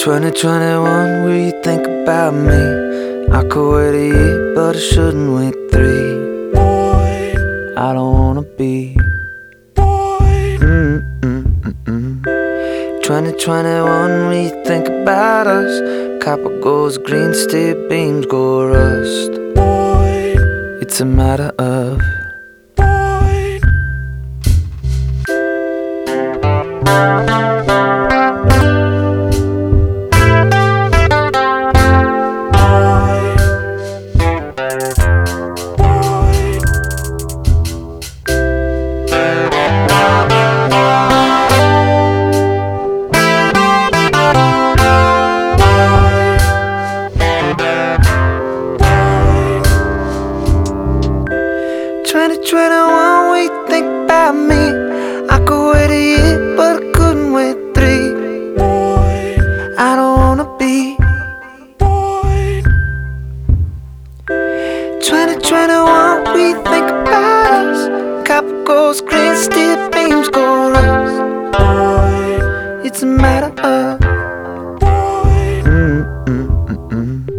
2021, will you think about me? I could wait a year, but I shouldn't wait 3. Boy, I don't wanna be boy, 2021, will you think about us? Copper goes green, steel beams go rust. boy, It's a matter of boy. Will you think about me? I could wait a year, but I couldn't wait 3. Boy, I don't wanna be boy, 2021, will you think about us? Copper goes green, steel beams go rust. boy, It's a matter of boy. mm, mm, mm, mm.